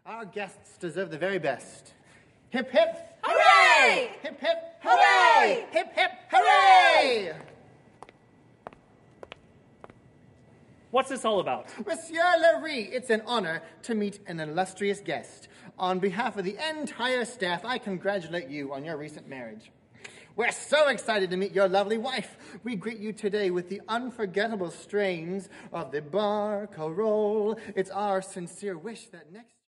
Our guests deserve the very best. Hip, hip, Hooray! hip, hip, Hooray! hip, hip, hooray! What's this all about? Monsieur Larry, it's an honor to meet an illustrious guest. On behalf of the entire staff, I congratulate you on your recent marriage. We're so excited to meet your lovely wife. We greet you today with the unforgettable strains of the Barcarolle. It's our sincere wish that next...